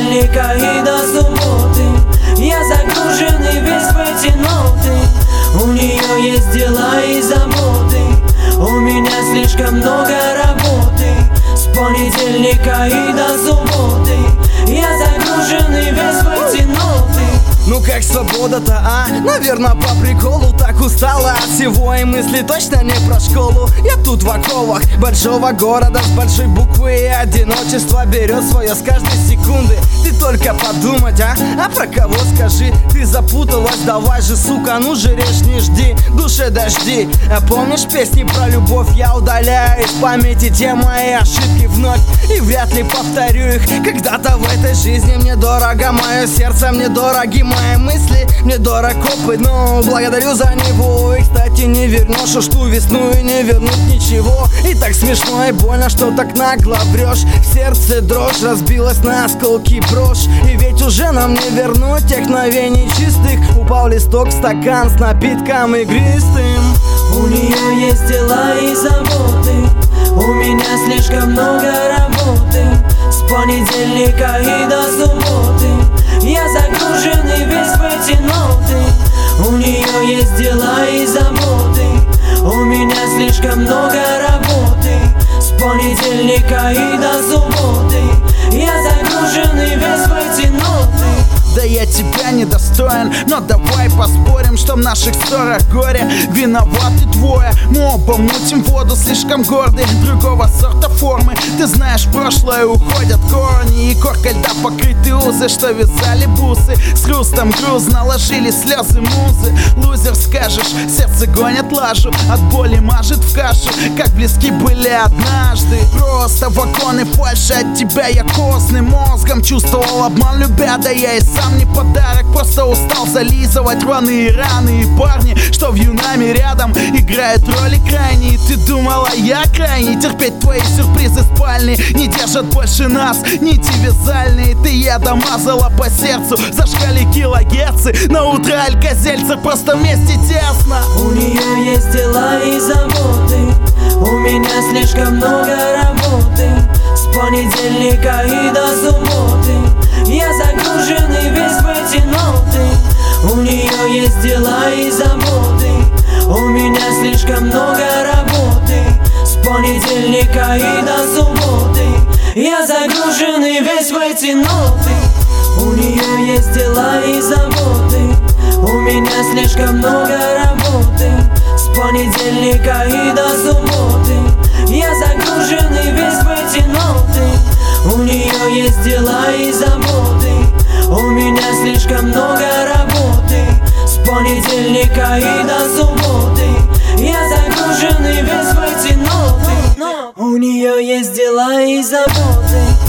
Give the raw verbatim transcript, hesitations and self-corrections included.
понедельника и до субботы я загруженный весь в эти ноты. У нее есть дела и заботы, у меня слишком много работы. С понедельника и до субботы я загруженный весь в эти ноты. Ну как свобода-то, а? Наверное, по приколу. Так устала от всего, и мысли точно не про школу. Я тут в оковах большого города с большой буквы, и одиночество берет свое с каждой секунды. Ты только подумать, а? А про кого скажи? Ты запуталась, давай же, сука, ну же режь, не жди, душе дожди. А помнишь песни про любовь? Я удаляю из памяти те мои ошибки вновь, и вряд ли повторю их когда-то в этой жизни. Мне дорого мое сердце, мне дороги мои мысли, мне дорог опыт, но благодарю за него. И, кстати, не вернешь уж ту весну и не вернуть ничего. И так смешно и больно, что так нагло врешь. В сердце дрожь разбилась на осколки брошь. И ведь уже нам не вернуть тех мгновений чистых. Упал листок в стакан с напитком игристым. У нее есть дела и заботы, у меня слишком много работы. С понедельника и до субботы я загруженный весь в эти ноты. У нее есть дела и заботы, у меня слишком много работы. С понедельника и до субботы я загруженный весь в эти ноты. Да я тебя недостоин, но давай поспорим, что в наших ссорах горе виноваты двое. Мы оба мутим воду, слишком гордые, другого сорта формы. Ты знаешь, в прошлое уходят корни, и коркой льда покрыты узы, что вязали бусы. С хрустом грузно ложили слезы музы. Лузер скажешь, сердце гонит лажу, от боли мажет в кашу, как близки были однажды. Просто вагоны фальши, от тебя я костным мозгом чувствовал обман, любя, да я и сам не подарок, просто устал зализывать рваные раны. И парни, что в юнами рядом, играют роли крайние. Ты думала, я крайний, терпеть твои сюрпризы спальни не держат больше нас, нити вязальные. Ты ядом мазала по сердцу, зажгали килогерцы. На утро альказельцер, просто вместе тесно. У нее есть дела и заботы, у меня слишком много работы. С понедельника и до субботы я загруженный весь в эти ноты. У нее есть дела и заботы, у меня слишком много работы. С понедельника и до субботы я загруженный весь в эти ноты. У нее есть дела и заботы, у меня слишком много работы. С понедельника и до субботы я загруженный весь в эти ноты. У нее есть дела и заботы, у меня слишком много работы. С понедельника и до субботы я загруженный весь в эти ноты. У нее есть дела и заботы.